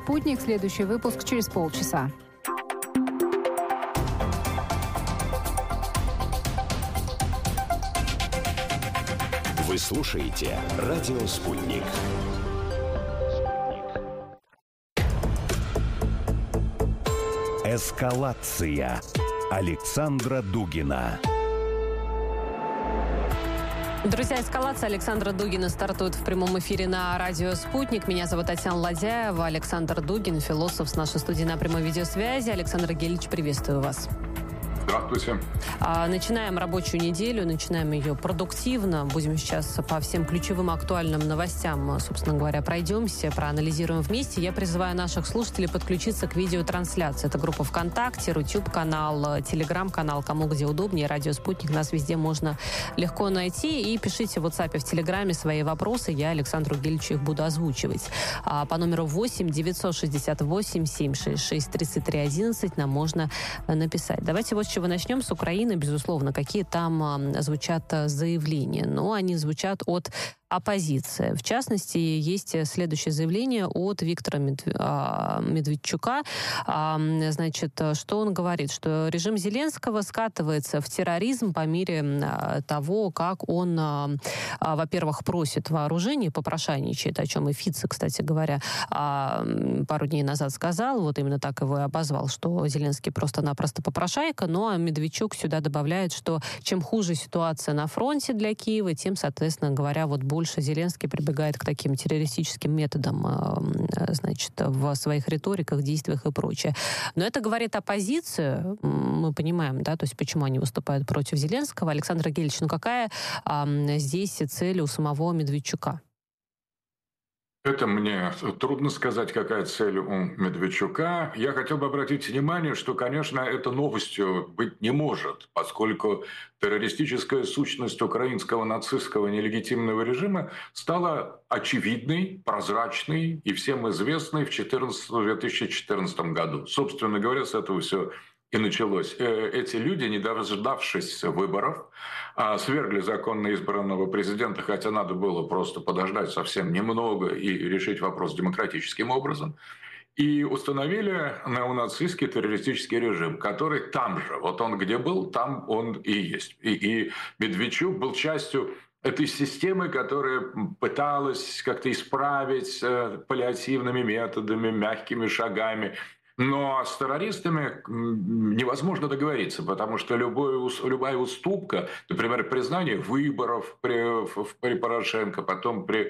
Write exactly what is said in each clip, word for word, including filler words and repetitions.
«Спутник». Следующий выпуск через полчаса. Вы слушаете «Радио Спутник». Эскалация Александра Дугина. Друзья, эскалация Александра Дугина стартует в прямом эфире на радио «Спутник». Меня зовут Татьяна Ладяева. Александр Дугин, философ, с нашей студии на прямой видеосвязи. Александр Гельевич, приветствую вас. Здравствуйте. А, начинаем рабочую неделю, начинаем ее продуктивно. Будем сейчас по всем ключевым актуальным новостям, собственно говоря, пройдемся, проанализируем вместе. Я призываю наших слушателей подключиться к видеотрансляции. Это группа ВКонтакте, Рутюб-канал, Телеграм-канал, кому где удобнее. Радио «Спутник», нас везде можно легко найти. И пишите в WhatsApp и в Телеграме свои вопросы. Я Александру Гельевичу их буду озвучивать. А, по номеру восемь девятьсот шестьдесят восемь семьсот шестьдесят шесть тридцать три одиннадцать нам можно написать. Давайте вот с чего начнем. С Украины, безусловно, какие там а, звучат заявления. Но они звучат от оппозиции. В частности, есть следующее заявление от Виктора Медведчука. Значит, что он говорит? Что режим Зеленского скатывается в терроризм по мере того, как он, во-первых, просит вооружение, попрошайничает, о чем и Фице, кстати говоря, пару дней назад сказал, вот именно так его и обозвал, что Зеленский просто-напросто попрошайка, ну а Медведчук сюда добавляет, что чем хуже ситуация на фронте для Киева, тем, соответственно говоря, вот больше Зеленский прибегает к таким террористическим методам, значит, в своих риториках, действиях и прочее. Но это говорит оппозиция, мы понимаем, да, то есть почему они выступают против Зеленского. Александр Гельевич, ну какая а, здесь цель у самого Медведчука? Это мне трудно сказать, какая цель у Медведчука. Я хотел бы обратить внимание, что, конечно, это новостью быть не может, поскольку террористическая сущность украинского нацистского нелегитимного режима стала очевидной, прозрачной и всем известной в две тысячи четырнадцатом году. Собственно говоря, с этого все и началось. Эти люди, не дождавшись выборов, свергли законно избранного президента, хотя надо было просто подождать совсем немного и решить вопрос демократическим образом, и установили неонацистский террористический режим, который там же, вот он где был, там он и есть. И, и Медведчук был частью этой системы, которая пыталась как-то исправить паллиативными методами, мягкими шагами. Но с террористами невозможно договориться, потому что любой, любая уступка, например, признание выборов при, при Порошенко, потом при,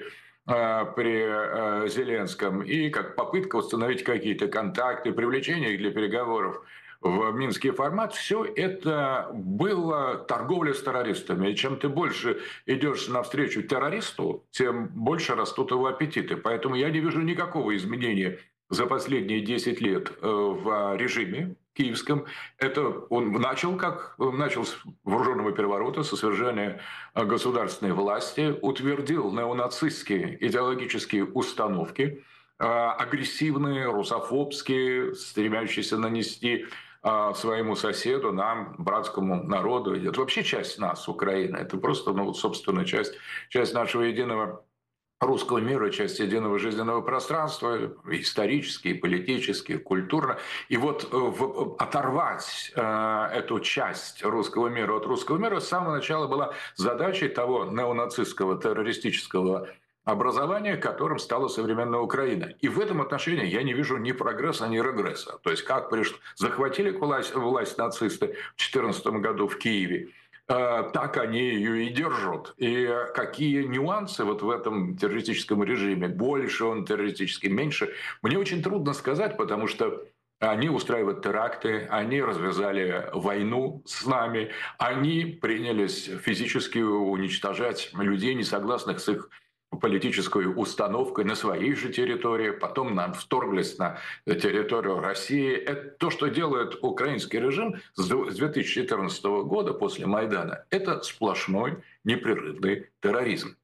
при Зеленском, и как попытка установить какие-то контакты, привлечение их для переговоров в минский формат, все это было торговля с террористами. И чем ты больше идешь навстречу террористу, тем больше растут его аппетиты. Поэтому я не вижу никакого изменения за последние десять лет в режиме киевском. Это он начал как начал с вооруженного переворота, со свержения государственной власти, утвердил неонацистские идеологические установки, агрессивные, русофобские, стремящиеся нанести своему соседу, нам, братскому народу, это вообще часть нас, Украина, это просто, ну, вот, собственно, часть, часть нашего единого русского мира, часть единого жизненного пространства, исторически, политически, культурно. И вот в, оторвать э, эту часть русского мира от русского мира с самого начала была задачей того неонацистского террористического образования, которым стала современная Украина. И в этом отношении я не вижу ни прогресса, ни регресса. То есть как пришло, захватили власть, власть нацисты в две тысячи четырнадцатом году в Киеве, так они ее и держат. И какие нюансы вот в этом террористическом режиме, больше он террористический, меньше, мне очень трудно сказать, потому что они устраивают теракты, они развязали войну с нами, они принялись физически уничтожать людей, не согласных с их политической установкой на своей же территории, потом нам вторглись на территорию России. Это то, что делает украинский режим с две тысячи четырнадцатого года после Майдана. Это сплошной непрерывный терроризм.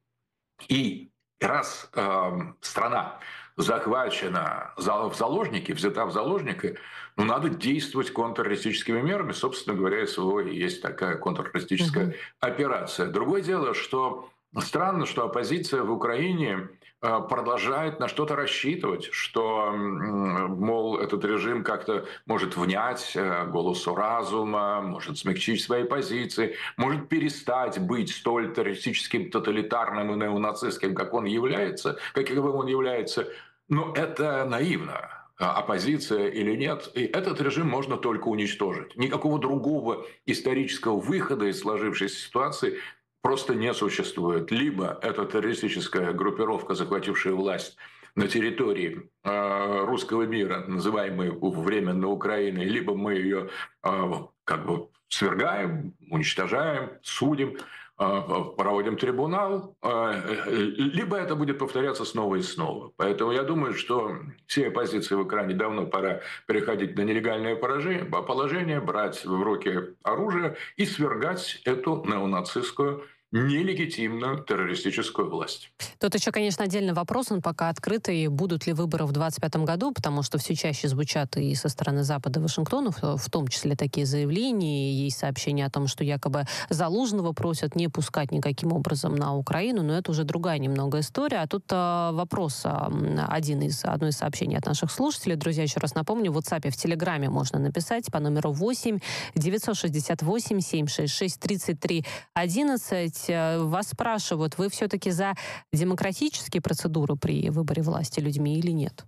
И раз э, страна захвачена в заложники, взята в заложники, ну, надо действовать контртеррористическими мерами. Собственно говоря, СВО и есть такая контртеррористическая угу. операция. Другое дело, что странно, что оппозиция в Украине продолжает на что-то рассчитывать, что, мол, этот режим как-то может внять голосу разума, может смягчить свои позиции, может перестать быть столь террористическим, тоталитарным и неонацистским, как он является, каковым он является. Но это наивно. Оппозиция или нет, и этот режим можно только уничтожить. Никакого другого исторического выхода из сложившейся ситуации просто не существует. Либо это террористическая группировка, захватившая власть на территории э, русского мира, называемой временно Украиной, либо мы ее э, как бы свергаем, уничтожаем, судим, э, проводим трибунал, э, либо это будет повторяться снова и снова. Поэтому я думаю, что все оппозиции в Украине давно пора переходить на нелегальное положение, брать в руки оружие и свергать эту неонацистскую нелегитимную террористическую власть. Тут еще, конечно, отдельный вопрос, он пока открытый. Будут ли выборы в двадцать пятом году, потому что все чаще звучат и со стороны Запада, и Вашингтона, в том числе такие заявления, есть сообщения о том, что якобы Залужного просят не пускать никаким образом на Украину, но это уже другая немного история. А тут э, вопрос, э, один из, одно из сообщений от наших слушателей. Друзья, еще раз напомню, в WhatsApp и в Телеграме можно написать по номеру восемь девятьсот шестьдесят восемь семьсот шестьдесят шесть тридцать три одиннадцать. Вас спрашивают, вы все-таки за демократические процедуры при выборе власти людьми или нет?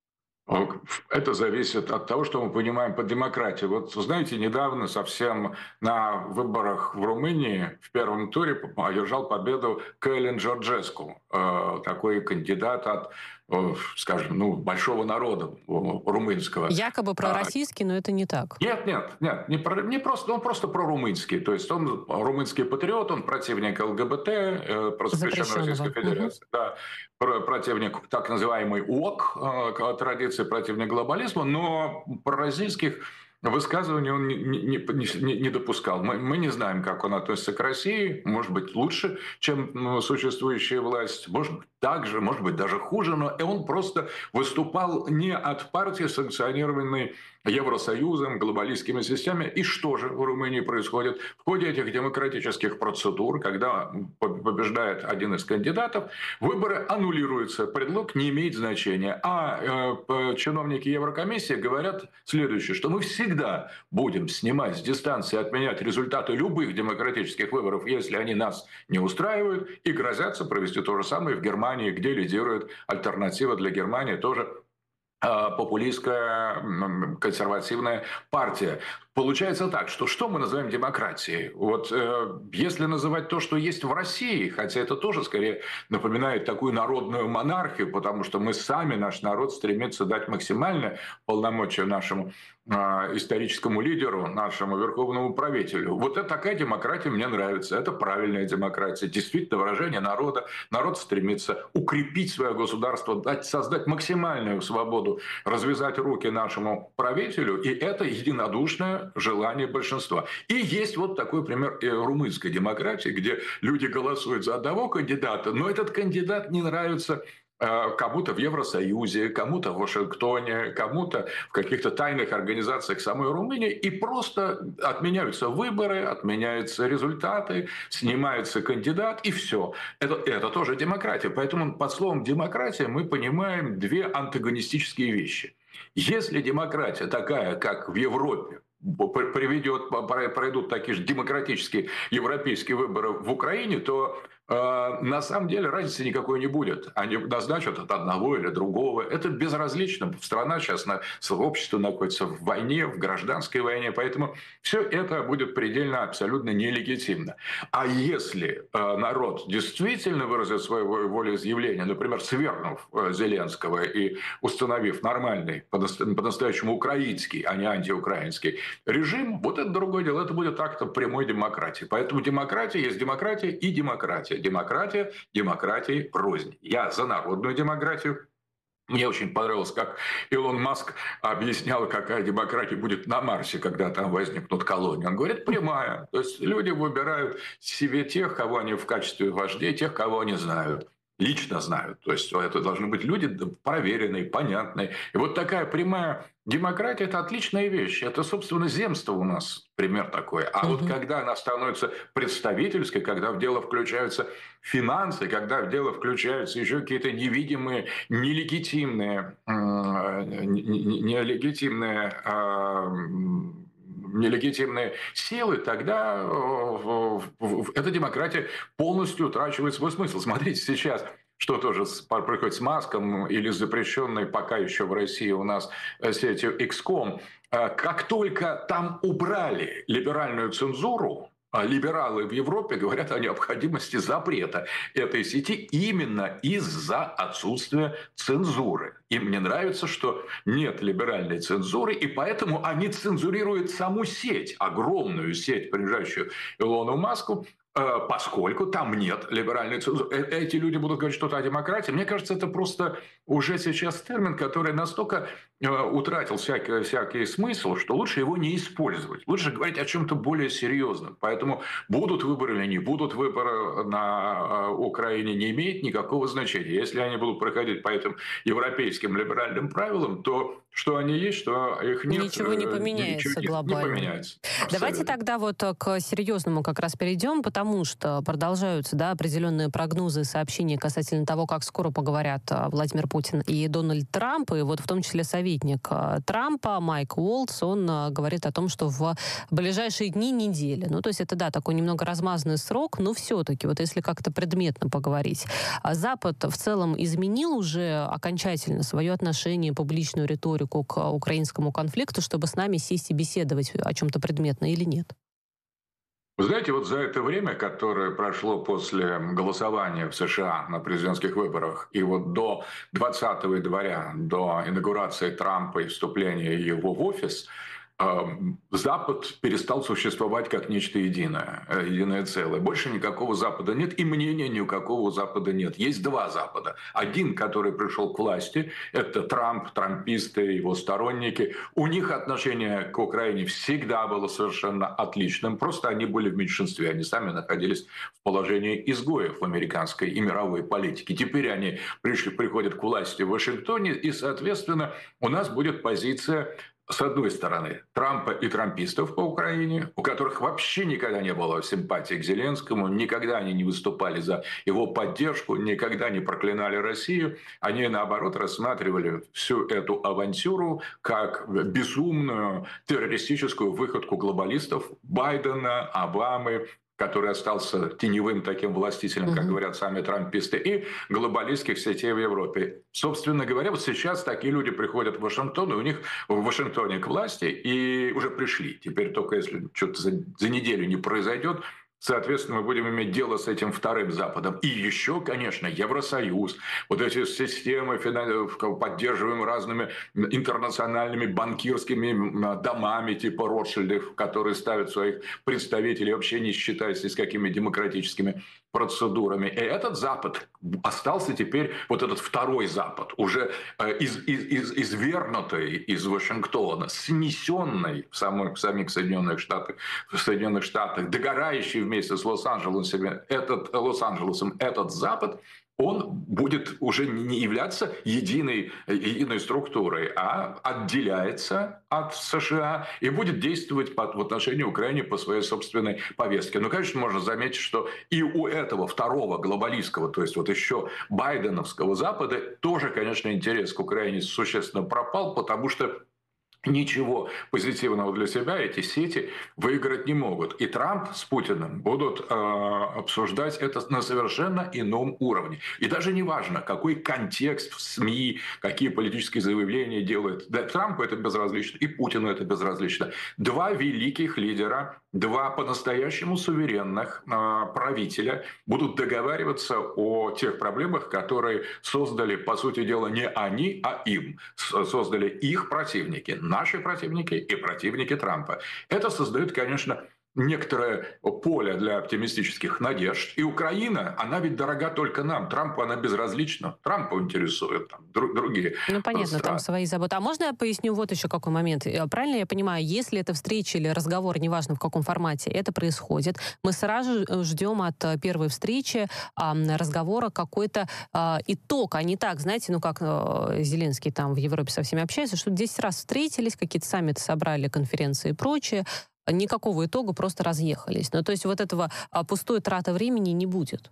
Это зависит от того, что мы понимаем под демократией. Вот, знаете, недавно совсем на выборах в Румынии в первом туре одержал победу Кэлен Джорджеску, такой кандидат от, скажем, ну, большого народа румынского. Якобы пророссийский, но это не так. Нет, нет, нет, не, про, не просто, он просто прорумынский. То есть он румынский патриот, он противник ЛГБТ, просвещенной Российской Федерации. Угу. Да, противник так называемый ОК, традиции, противник глобализма, но пророссийских высказываний он не, не, не, не допускал. Мы, мы не знаем, как он относится к России. Может быть, лучше, чем существующая власть. Может быть, так же, может быть, даже хуже. Но он просто выступал не от партии, санкционированной Евросоюзом, глобалистскими системами. И что же в Румынии происходит? В ходе этих демократических процедур, когда побеждает один из кандидатов, выборы аннулируются. Предлог не имеет значения. А э, чиновники Еврокомиссии говорят следующее, что мы всегда будем снимать с дистанции, отменять результаты любых демократических выборов, если они нас не устраивают, и грозятся провести то же самое в Германии, где лидирует альтернатива для Германии, тоже популистская консервативная партия. Получается так, что что мы называем демократией? Вот э, если называть то, что есть в России, хотя это тоже скорее напоминает такую народную монархию, потому что мы сами, наш народ, стремится дать максимальное полномочия нашему э, историческому лидеру, нашему верховному правителю. Вот это такая демократия мне нравится. Это правильная демократия. Действительно, выражение народа. Народ стремится укрепить свое государство, дать, создать максимальную свободу, развязать руки нашему правителю. И это единодушное желание большинства. И есть вот такой пример румынской демократии, где люди голосуют за одного кандидата, но этот кандидат не нравится кому-то в Евросоюзе, кому-то в Вашингтоне, кому-то в каких-то тайных организациях самой Румынии, и просто отменяются выборы, отменяются результаты, снимается кандидат, и все. Это, это тоже демократия. Поэтому под словом «демократия» мы понимаем две антагонистические вещи. Если демократия такая, как в Европе, приведет, пройдут такие же демократические европейские выборы в Украине, то э, на самом деле разницы никакой не будет. Они назначат от одного или другого. Это безразлично. Страна сейчас, на, общество находится в войне, в гражданской войне, поэтому все это будет предельно, абсолютно нелегитимно. А если э, народ действительно выразит свое волеизъявление, например, свергнув э, Зеленского и установив нормальный, по-настоящему украинский, а не антиукраинский режим, вот это другое дело, это будет актом прямой демократии. Поэтому демократия есть демократия и демократия. Демократия, демократии рознь. Я за народную демократию. Мне очень понравилось, как Илон Маск объяснял, какая демократия будет на Марсе, когда там возникнут колонии. Он говорит, прямая. То есть люди выбирают себе тех, кого они в качестве вождей, тех, кого они знают. лично знают. То есть это должны быть люди проверенные, понятные. И вот такая прямая демократия – это отличная вещь. Это, собственно, земство у нас пример такой. А угу. вот когда она становится представительской, когда в дело включаются финансы, когда в дело включаются еще какие-то невидимые, нелегитимные, нелегитимные нелегитимные силы, тогда эта демократия полностью утрачивает свой смысл. Смотрите, сейчас что тоже происходит с Маском или запрещенной пока еще в России у нас сетью икс ком. Как только там убрали либеральную цензуру, либералы в Европе говорят о необходимости запрета этой сети именно из-за отсутствия цензуры. Им не нравится, что нет либеральной цензуры, и поэтому они цензурируют саму сеть, огромную сеть, принадлежащую Илону Маску, поскольку там нет либеральной цензуры. Эти люди будут говорить что-то о демократии. Мне кажется, это просто уже сейчас термин, который настолько утратил всякий, всякий смысл, что лучше его не использовать. Лучше говорить о чем-то более серьезном. Поэтому будут выборы или не будут выборы на Украине, не имеет никакого значения. Если они будут проходить по этим европейским либеральным правилам, то что они есть, что их нет. Ничего не поменяется ничего глобально. Не поменяется. Давайте тогда вот к серьезному как раз перейдем, потому что продолжаются, да, определенные прогнозы и сообщения касательно того, как скоро поговорят Владимир Путин и Дональд Трамп, и вот в том числе советник Трампа Майк Уолтс, он говорит о том, что в ближайшие дни, недели, ну то есть это, да, такой немного размазанный срок, но все-таки, вот если как-то предметно поговорить, Запад в целом изменил уже окончательно свое отношение, публичную риторику к украинскому конфликту, чтобы с нами сесть и беседовать о чем-то предметно или нет? Вы знаете, вот за это время, которое прошло после голосования в США на президентских выборах и вот до двадцатого января, до инаугурации Трампа и вступления его в офис, Запад перестал существовать как нечто единое, единое целое. Больше никакого Запада нет, и мнения ни у какого Запада нет. Есть два Запада. Один, который пришел к власти, это Трамп, трамписты, его сторонники. У них отношение к Украине всегда было совершенно отличным. Просто они были в меньшинстве. Они сами находились в положении изгоев в американской и мировой политике. Теперь они пришли, приходят к власти в Вашингтоне, и, соответственно, у нас будет позиция, с одной стороны, Трампа и трампистов по Украине, у которых вообще никогда не было симпатии к Зеленскому, никогда они не выступали за его поддержку, никогда не проклинали Россию. Они, наоборот, рассматривали всю эту авантюру как безумную террористическую выходку глобалистов Байдена, Обамы, который остался теневым таким властителем, как говорят сами трамписты, и глобалистских сетей в Европе. Собственно говоря, вот сейчас такие люди приходят в Вашингтон, и у них в Вашингтоне к власти, и уже пришли. Теперь только если что-то за, за неделю не произойдет, соответственно, мы будем иметь дело с этим вторым Западом. И еще, конечно, Евросоюз. Вот эти системы, поддерживаемые разными интернациональными банкирскими домами типа Ротшильдов, которые ставят своих представителей, вообще не считаясь ни с какими демократическими процедурами. И этот Запад остался теперь, вот этот второй Запад, уже из, из, из, извернутый из Вашингтона, снесенный в, самых, в самих Соединенных Штатах, в Соединенных Штатах, догорающий вместе с Лос-Анджелесом, этот, Лос-Анджелесом, этот Запад, он будет уже не являться единой, единой структурой, а отделяется от США и будет действовать по, в отношении Украины по своей собственной повестке. Но, конечно, можно заметить, что и у этого второго глобалистского, то есть вот еще байденовского Запада, тоже, конечно, интерес к Украине существенно пропал, потому что ничего позитивного для себя эти сети выиграть не могут. И Трамп с Путиным будут э, обсуждать это на совершенно ином уровне. И даже не важно, какой контекст в СМИ, какие политические заявления делают. Да, Трампу это безразлично, и Путину это безразлично. Два великих лидера, два по-настоящему суверенных э, правителя будут договариваться о тех проблемах, которые создали, по сути дела, не они, а им. Создали их противники. Наши противники и противники Трампа. Это создает, конечно, некоторое поле для оптимистических надежд. И Украина, она ведь дорога только нам. Трампу она безразлична. Трампу интересуют там, друг, другие Ну, понятно, страны. там свои заботы. А можно я поясню вот еще какой момент? Правильно я понимаю, если это встреча или разговор, неважно в каком формате, это происходит, мы сразу ждем от первой встречи разговора какой-то итог, а не так, знаете, ну, как Зеленский там в Европе со всеми общается, что десять раз встретились, какие-то саммиты собрали, конференции и прочее, никакого итога, просто разъехались. Ну, то есть вот этого а, пустой траты времени не будет.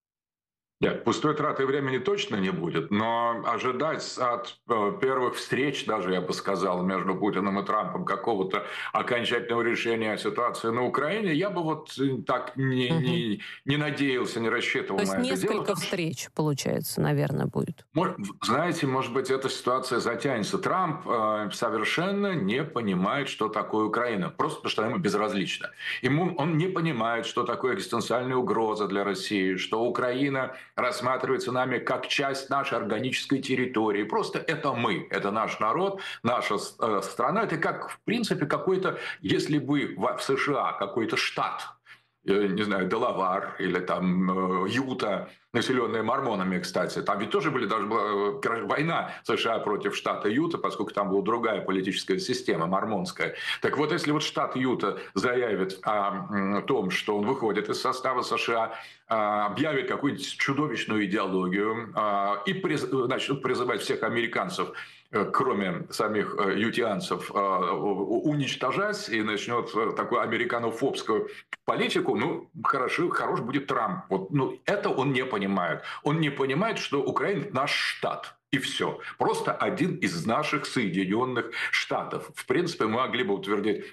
Нет, пустой траты времени точно не будет, но ожидать от э, первых встреч, даже я бы сказал, между Путиным и Трампом какого-то окончательного решения ситуации на Украине, я бы вот так не, угу. не, не надеялся, не рассчитывал на это. То есть несколько дело, встреч, получается, наверное, будет. Может, знаете, может быть, эта ситуация затянется. Трамп э, совершенно не понимает, что такое Украина, просто потому что ему безразлично. Ему, он не понимает, что такое экзистенциальная угроза для России, что Украина рассматривается нами как часть нашей органической территории. Просто это мы, это наш народ, наша э, страна. Это как, в принципе, какой-то, если бы в, в США какой-то штат, э, не знаю, Делавар или там э, Юта, населенные мормонами, кстати. Там ведь тоже были, даже была война США против штата Юта, поскольку там была другая политическая система, мормонская. Так вот, если вот штат Юта заявит о, о том, что он выходит из состава США, объявит какую-нибудь чудовищную идеологию и приз, начнут призывать всех американцев, кроме самих ютианцев, уничтожать и начнет такую американофобскую политику, ну, хорошо, хорош будет Трамп. Вот, ну, это он не понимает. Он не понимает, что Украина наш штат. И все. Просто один из наших Соединенных Штатов. В принципе, мы могли бы утвердить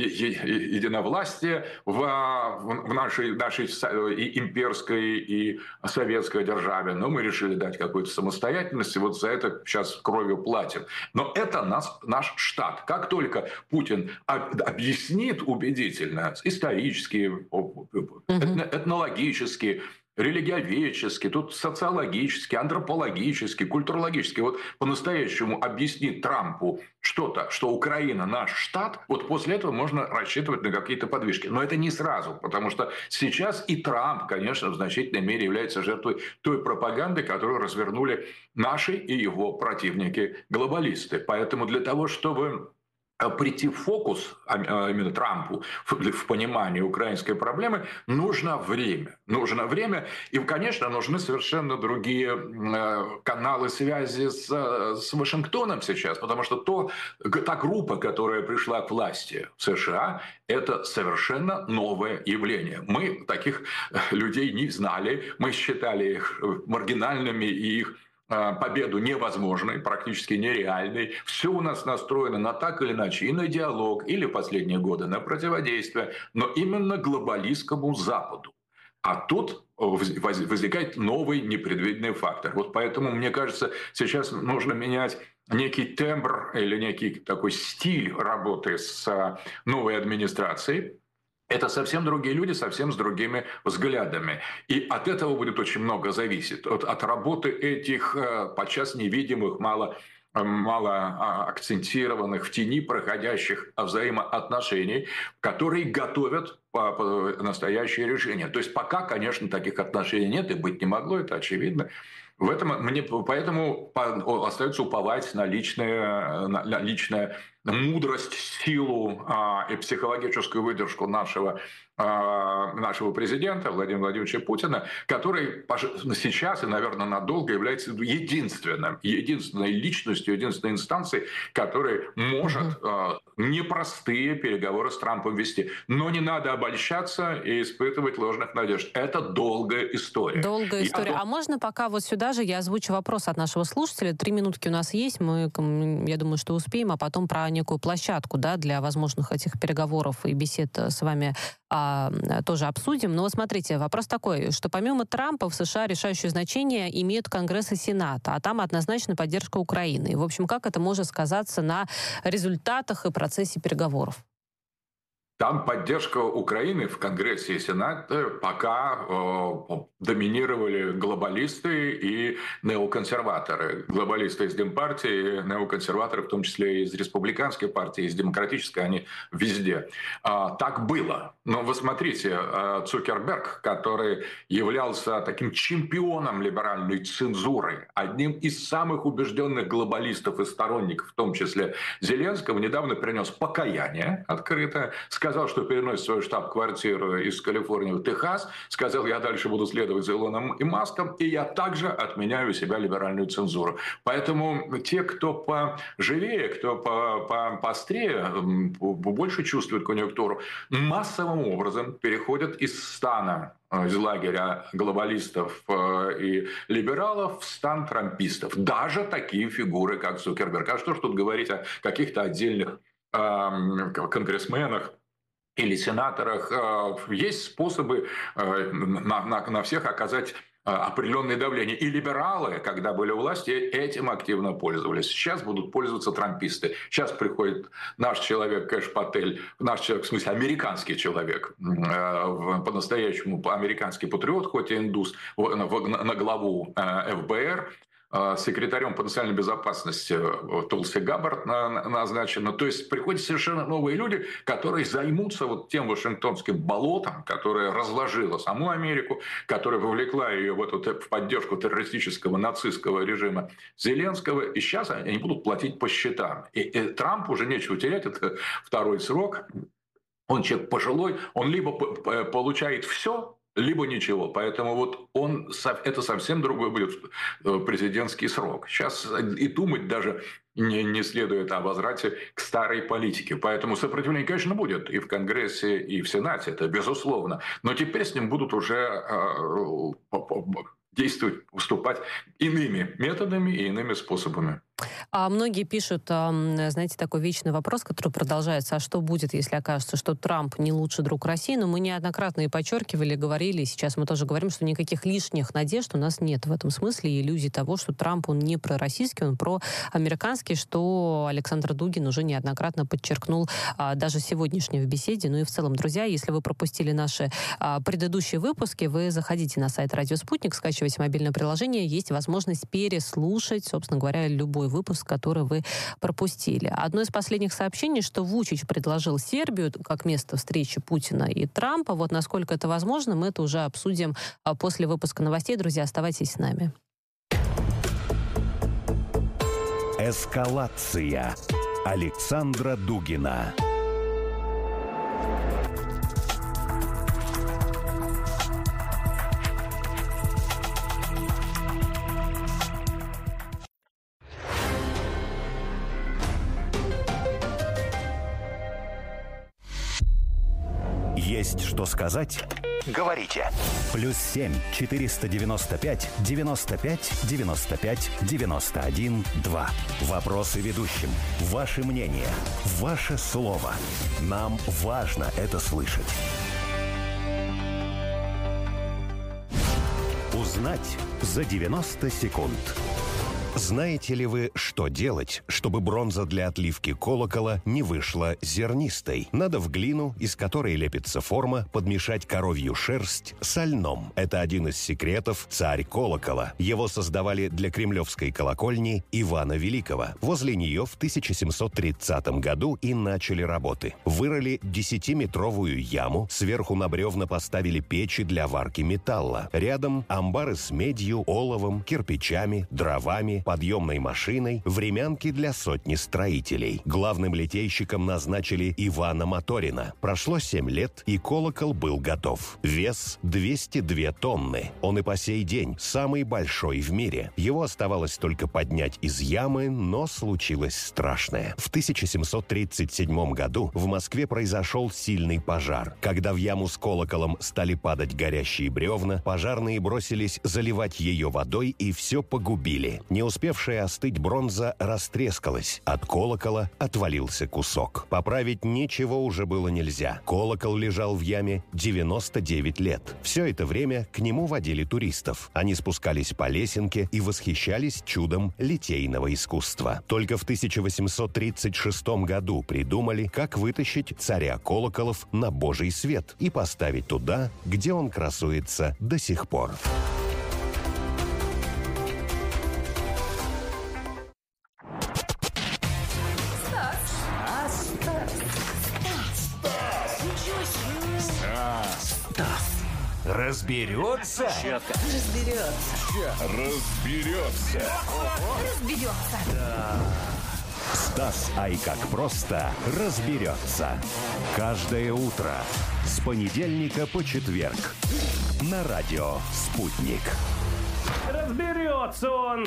единовластие в, в нашей, нашей и имперской, и советской державе. Но мы решили дать какую-то самостоятельность, и вот за это сейчас кровью платим. Но это нас, наш штат. Как только Путин объяснит убедительно, исторически, этнологически, религиоведчески, тут социологически, антропологически, культурологически, вот по-настоящему объяснить Трампу что-то, что Украина наш штат, вот после этого можно рассчитывать на какие-то подвижки. Но это не сразу, потому что сейчас и Трамп, конечно, в значительной мере является жертвой той пропаганды, которую развернули наши и его противники-глобалисты. Поэтому для того, чтобы прийти в фокус именно Трампу в понимании украинской проблемы, нужно время. Нужно время. И, конечно, нужны совершенно другие каналы связи с, с Вашингтоном сейчас, потому что то, та группа, которая пришла к власти в США, это совершенно новое явление. Мы таких людей не знали, мы считали их маргинальными и их победу невозможной, практически нереальной. Все у нас настроено на так или иначе, и на диалог, или в последние годы на противодействие, но именно глобалистскому Западу. А тут возникает новый непредвиденный фактор. Вот поэтому, мне кажется, сейчас нужно менять некий тембр или некий такой стиль работы с новой администрацией. Это совсем другие люди, совсем с другими взглядами. И от этого будет очень много зависеть. От, от работы этих подчас невидимых, мало, мало акцентированных, в тени проходящих взаимоотношений, которые готовят настоящее решение. То есть пока, конечно, таких отношений нет и быть не могло, это очевидно. В этом мне поэтому остается уповать на личное, на личное мудрость, силу а, и психологическую выдержку нашего, а, нашего президента Владимира Владимировича Путина, который сейчас и, наверное, надолго является единственным, единственной личностью, единственной инстанцией, которая может а, непростые переговоры с Трампом вести. Но не надо обольщаться и испытывать ложных надежд. Это долгая история. Долгая история. Я... А можно пока вот сюда же я озвучу вопрос от нашего слушателя. Три минутки у нас есть, мы, я думаю, что успеем, а потом про некую площадку, да, для возможных этих переговоров и бесед с вами а, тоже обсудим. Но вот смотрите, вопрос такой, что помимо Трампа в США решающее значение имеют Конгресс и Сенат, а там однозначно поддержка Украины. И, в общем, как это может сказаться на результатах и процессе переговоров? Там поддержка Украины в Конгрессе и Сенате пока э, доминировали глобалисты и неоконсерваторы. Глобалисты из Демпартии, неоконсерваторы, в том числе из республиканской партии, из демократической, они везде. А, так было. Но вы смотрите, Цукерберг, который являлся таким чемпионом либеральной цензуры, одним из самых убежденных глобалистов и сторонников, в том числе Зеленского, недавно принес покаяние открыто, сказал, что переносит свою штаб-квартиру из Калифорнии в Техас, сказал, я дальше буду следовать за Илоном и Маском, и я также отменяю у себя либеральную цензуру. Поэтому те, кто поживее, кто поострее, больше чувствует конъюнктуру, массовым образом переходят из стана, из лагеря глобалистов и либералов в стан трампистов. Даже такие фигуры, как Цукерберг. А что ж тут говорить о каких-то отдельных э, конгрессменах или сенаторах? Есть способы на, на, на всех оказать определенное давление. И либералы, когда были у власти, этим активно пользовались. Сейчас будут пользоваться трамписты. Сейчас приходит наш человек Кэш Патель, наш человек, в смысле американский человек, по-настоящему американский патриот, хоть и индус, на главу эф бэ эр, секретарем по национальной безопасности Тулси Габбард назначено. То есть приходят совершенно новые люди, которые займутся вот тем вашингтонским болотом, которое разложило саму Америку, которое вовлекла ее в эту в поддержку террористического нацистского режима Зеленского. И сейчас они будут платить по счетам. И, и Трампу уже нечего терять, это второй срок. Он человек пожилой, он либо получает все, либо ничего. Поэтому вот он, это совсем другой будет президентский срок. Сейчас и думать даже не, не следует о возврате к старой политике. Поэтому сопротивление, конечно, будет и в Конгрессе, и в Сенате, это безусловно. Но теперь с ним будут уже э, действовать, выступать иными методами и иными способами. А многие пишут, знаете, такой вечный вопрос, который продолжается, а что будет, если окажется, что Трамп не лучший друг России? Но мы неоднократно и подчеркивали, говорили, и сейчас мы тоже говорим, что никаких лишних надежд у нас нет в этом смысле, и иллюзий того, что Трамп, он не пророссийский, он проамериканский, что Александр Дугин уже неоднократно подчеркнул даже сегодняшней в беседе. Ну и в целом, друзья, если вы пропустили наши предыдущие выпуски, вы заходите на сайт «Радио Спутник», скачивайте мобильное приложение, есть возможность переслушать, собственно говоря, любой выпуск, который вы пропустили. Одно из последних сообщений, что Вучич предложил Сербию как место встречи Путина и Трампа. Вот насколько это возможно, мы это уже обсудим после выпуска новостей. Друзья, оставайтесь с нами. Эскалация. Александра Дугина. Есть что сказать? Говорите. Плюс семь четыреста девяносто пять девяносто пять девяносто пять девяносто один два. Вопросы ведущим. Ваше мнение. Ваше слово. Нам важно это слышать. Узнать за девяносто секунд. Знаете ли вы, что делать, чтобы бронза для отливки колокола не вышла зернистой? Надо в глину, из которой лепится форма, подмешать коровью шерсть со льном. Это один из секретов «Царь колокола». Его создавали для кремлевской колокольни Ивана Великого. Возле нее в тысяча семьсот тридцатом году и начали работы. Вырыли десятиметровую яму, сверху на бревна поставили печи для варки металла. Рядом амбары с медью, оловом, кирпичами, дровами, подъемной машиной, времянки для сотни строителей. Главным литейщиком назначили Ивана Моторина. Прошло семь лет, и колокол был готов. Вес двести две тонны. Он и по сей день самый большой в мире. Его оставалось только поднять из ямы, но случилось страшное. В тысяча семьсот тридцать седьмом году в Москве произошел сильный пожар. Когда в яму с колоколом стали падать горящие бревна, пожарные бросились заливать ее водой и все погубили. Не успевшая остыть бронза растрескалась. От колокола отвалился кусок. Поправить ничего уже было нельзя. Колокол лежал в яме девяносто девять лет. Все это время к нему водили туристов. Они спускались по лесенке и восхищались чудом литейного искусства. Только в тысяча восемьсот тридцать шестом году придумали, как вытащить царя колоколов на Божий свет и поставить туда, где он красуется до сих пор. Разберется? Разберется. Разберется. Разберется. Да. Стас Ай как просто разберется. Каждое утро с понедельника по четверг на радио «Спутник». Разберется он.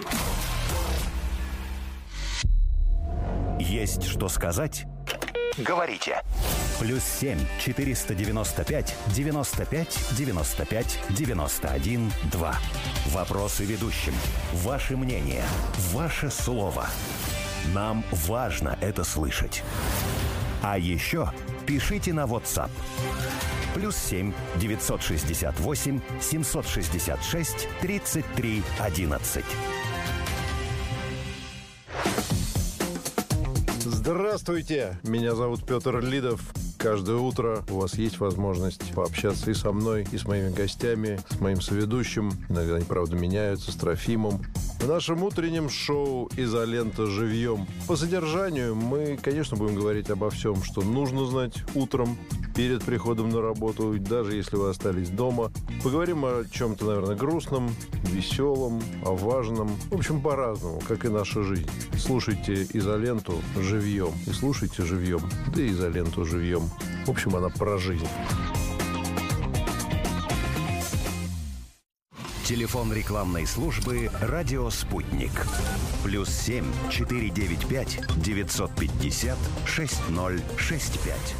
Есть что сказать? Говорите. Плюс семь четыреста девяносто пять девяносто пять девяносто пять девяносто один два. Вопросы ведущим. Ваше мнение. Ваше слово. Нам важно это слышать. А еще пишите на WhatsApp. Плюс семь девятьсот шестьдесят восемь семьсот шестьдесят шесть тридцать три одиннадцать. Здравствуйте! Меня зовут Петр Лидов. Каждое утро у вас есть возможность пообщаться и со мной, и с моими гостями, с моим соведущим. Иногда они, правда, меняются, с Трофимом. В нашем утреннем шоу «Изолента живьем». По содержанию мы, конечно, будем говорить обо всем, что нужно знать утром, перед приходом на работу, даже если вы остались дома. Поговорим о чем-то, наверное, грустном, веселом, о важном. В общем, по-разному, как и наша жизнь. Слушайте «Изоленту» живьем. И слушайте живьем, да и «Изоленту» живьем. В общем, она про жизнь. Телефон рекламной службы «Радио Спутник». Плюс семь четыре девять пять девятьсот пятьдесят шесть ноль шесть пять.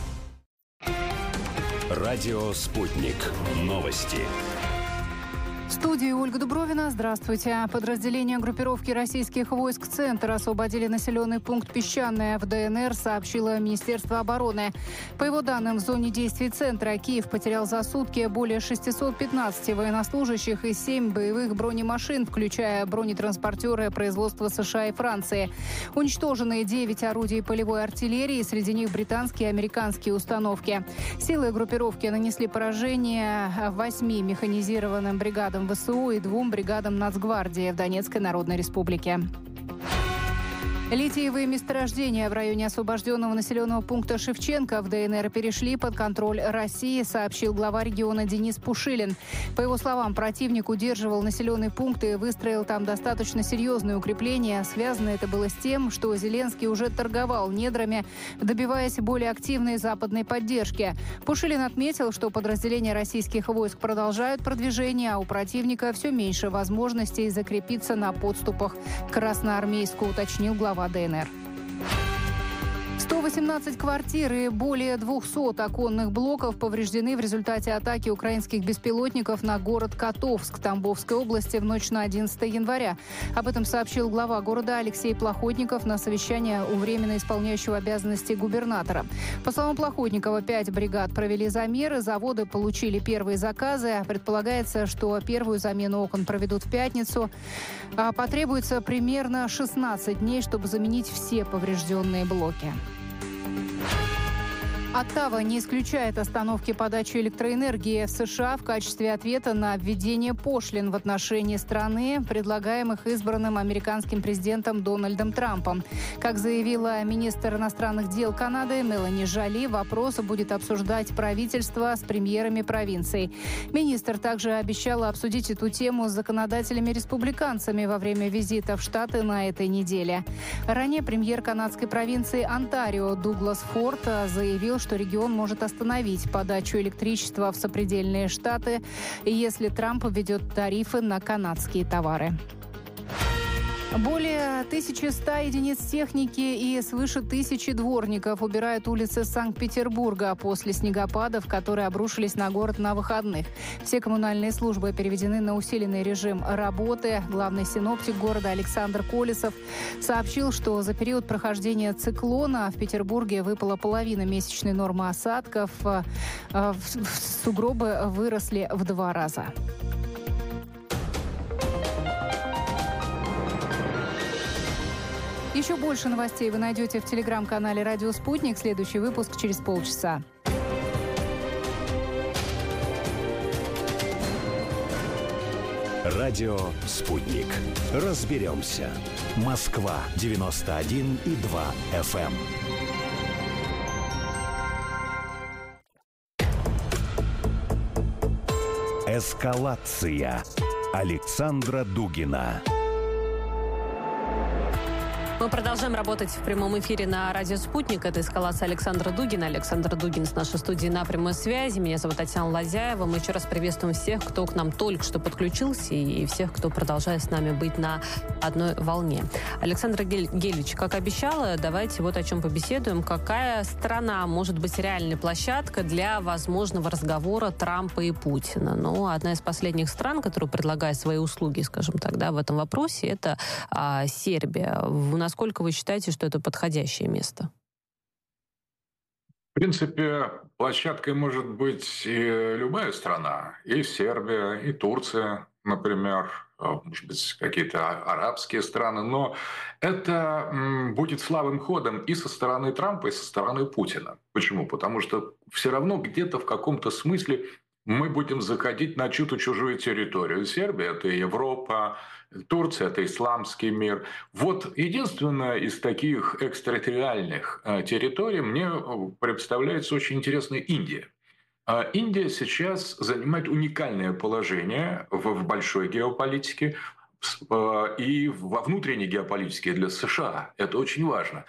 Радио «Спутник». Новости. В студии Ольга Дубровина. Здравствуйте. Подразделения группировки российских войск «Центр» освободили населенный пункт Песчаное в ДНР, сообщило Министерство обороны. По его данным, в зоне действий «Центра» Киев потерял за сутки более шестисот пятнадцати военнослужащих и семь боевых бронемашин, включая бронетранспортеры производства США и Франции. Уничтожены девять орудий полевой артиллерии, среди них британские и американские установки. Силы группировки нанесли поражение восьми механизированным бригадам ВСУ и двум бригадам Нацгвардии в Донецкой Народной Республике. Литиевые месторождения в районе освобожденного населенного пункта Шевченко в ДНР перешли под контроль России, сообщил глава региона Денис Пушилин. По его словам, противник удерживал населенный пункт и выстроил там достаточно серьезные укрепления. Связано это было с тем, что Зеленский уже торговал недрами, добиваясь более активной западной поддержки. Пушилин отметил, что подразделения российских войск продолжают продвижение, а у противника все меньше возможностей закрепиться на подступах к Красноармейску, уточнил глава ДНР. сто восемнадцать квартир и более двухсот оконных блоков повреждены в результате атаки украинских беспилотников на город Котовск Тамбовской области в ночь на одиннадцатое января. Об этом сообщил глава города Алексей Плохотников на совещании у временно исполняющего обязанности губернатора. По словам Плохотникова, пять бригад провели замеры, заводы получили первые заказы. Предполагается, что первую замену окон проведут в пятницу. А потребуется примерно шестнадцать дней, чтобы заменить все поврежденные блоки. Оттава не исключает остановки подачи электроэнергии в США в качестве ответа на введение пошлин в отношении страны, предлагаемых избранным американским президентом Дональдом Трампом. Как заявила министр иностранных дел Канады Мелани Жоли, вопрос будет обсуждать правительство с премьерами провинций. Министр также обещала обсудить эту тему с законодателями-республиканцами во время визита в Штаты на этой неделе. Ранее премьер канадской провинции Онтарио Дуглас Форд заявил, что регион может остановить подачу электричества в сопредельные штаты, если Трамп введет тарифы на канадские товары. Более тысячи ста единиц техники и свыше тысячи дворников убирают улицы Санкт-Петербурга после снегопадов, которые обрушились на город на выходных. Все коммунальные службы переведены на усиленный режим работы. Главный синоптик города Александр Колесов сообщил, что за период прохождения циклона в Петербурге выпала половина месячной нормы осадков. Сугробы выросли в два раза. Еще больше новостей вы найдете в телеграм-канале «Радио Спутник». Следующий выпуск через полчаса. Радио «Спутник». Разберемся. Москва девяносто один и два эф эм. Эскалация Александра Дугина. Мы продолжаем работать в прямом эфире на радио «Спутник». Это эскалация Александра Дугина. Александр Дугин с нашей студии на прямой связи. Меня зовут Татьяна Лазяева. Мы еще раз приветствуем всех, кто к нам только что подключился, и всех, кто продолжает с нами быть на одной волне. Александр Гельевич, как обещала, давайте вот о чем побеседуем. Какая страна может быть реальной площадкой для возможного разговора Трампа и Путина? Ну, одна из последних стран, которая предлагает свои услуги, скажем так, да, в этом вопросе, это а, Сербия. Насколько вы считаете, что это подходящее место? В принципе, площадкой может быть и любая страна. И Сербия, и Турция, например, может быть, какие-то арабские страны. Но это будет слабым ходом и со стороны Трампа, и со стороны Путина. Почему? Потому что все равно где-то в каком-то смысле мы будем заходить на чью-то чужую территорию. Сербия – это Европа, Турция – это исламский мир. Вот единственная из таких экстерриториальных территорий мне представляется очень интересной Индия. Индия сейчас занимает уникальное положение в большой геополитике и во внутренней геополитике для США. Это очень важно.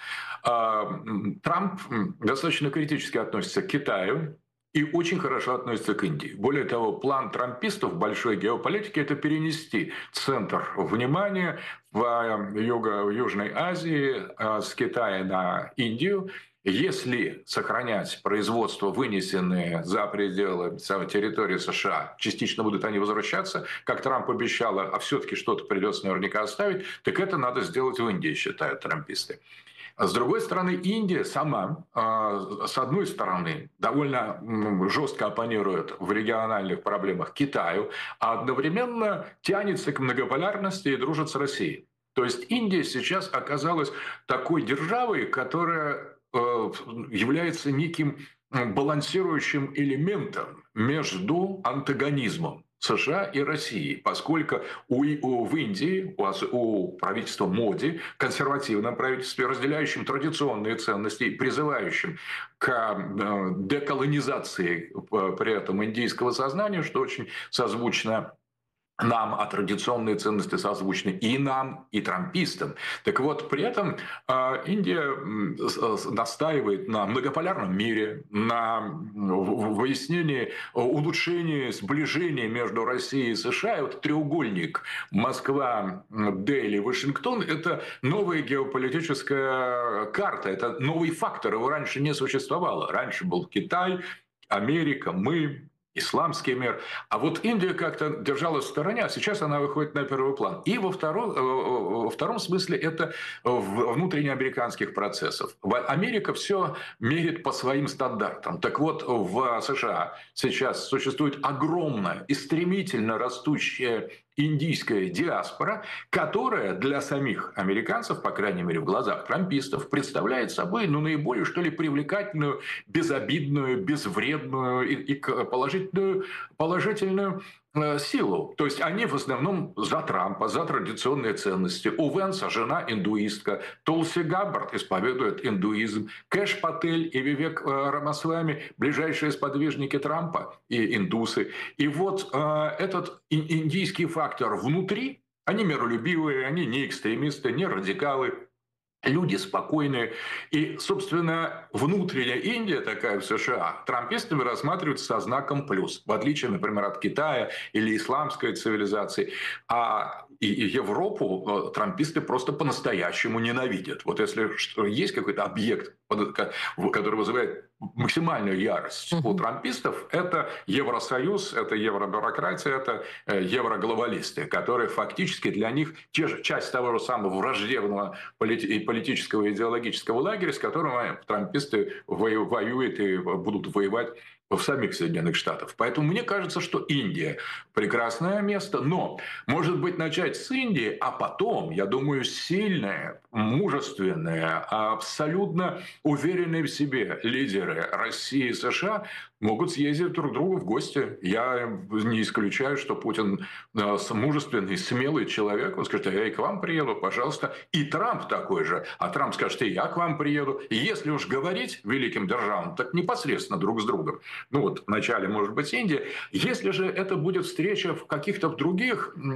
Трамп достаточно критически относится к Китаю и очень хорошо относится к Индии. Более того, план трампистов в большой геополитике – это перенести центр внимания в, Юго, в Южной Азии с Китая на Индию. Если сохранять производство, вынесенные за пределы территории США, частично будут они возвращаться, как Трамп обещал, а все-таки что-то придется наверняка оставить, так это надо сделать в Индии, считают трамписты. С другой стороны, Индия сама, с одной стороны, довольно жестко оппонирует в региональных проблемах Китаю, а одновременно тянется к многополярности и дружит с Россией. То есть Индия сейчас оказалась такой державой, которая является неким балансирующим элементом между антагонизмом США и России, поскольку у, у, в Индии, у, у правительства Моди, консервативном правительстве, разделяющем традиционные ценности и призывающем к деколонизации при этом индийского сознания, что очень созвучно нам, а традиционные ценности созвучны и нам, и трампистам. Так вот, при этом э, Индия настаивает на многополярном мире, на выяснении, улучшении, сближении между Россией и США. И вот треугольник Москва, Дели, Вашингтон – это новая геополитическая карта, это новый фактор, его раньше не существовало. Раньше был Китай, Америка, мы, исламский мир. А вот Индия как-то держалась в стороне, а сейчас она выходит на первый план. И во втором, во втором смысле это внутреннеамериканских процессов. Америка все мерит по своим стандартам. Так вот, в США сейчас существует огромная и стремительно растущая индийская диаспора, которая для самих американцев, по крайней мере в глазах трампистов, представляет собой ну, наиболее что ли привлекательную, безобидную, безвредную и, и положительную, положительную э, силу. То есть они в основном за Трампа, за традиционные ценности. У Венса жена индуистка, Тулси Габбард исповедует индуизм, Кэш Патель и Вивек э, Рамасвами – ближайшие сподвижники Трампа и индусы. И вот э, этот индийский фактор внутри, они миролюбивые, они не экстремисты, не радикалы, Люди спокойные. И, собственно, внутренняя Индия такая в США трампистами рассматривается со знаком плюс. В отличие, например, от Китая или исламской цивилизации. А и Европу трамписты просто по-настоящему ненавидят. Вот если есть какой-то объект, который вызывает максимальную ярость у трампистов, это Евросоюз, это евробюрократия, это евроглобалисты, которые фактически для них те же, часть того же самого враждебного полити- политического и идеологического лагеря, с которым трамписты воюют и будут воевать в самих Соединенных Штатах. Поэтому мне кажется, что Индия прекрасное место, но, может быть, начать с Индии, а потом, я думаю, сильные, мужественные, абсолютно уверенные в себе лидеры России и США могут съездить друг к другу в гости. Я не исключаю, что Путин мужественный, смелый человек. Он скажет: я и к вам приеду, пожалуйста. И Трамп такой же. А Трамп скажет: и я к вам приеду. И если уж говорить великим державам, так непосредственно друг с другом. Ну вот вначале, может быть, Индия. Если же это будет встреча в каких-то других э,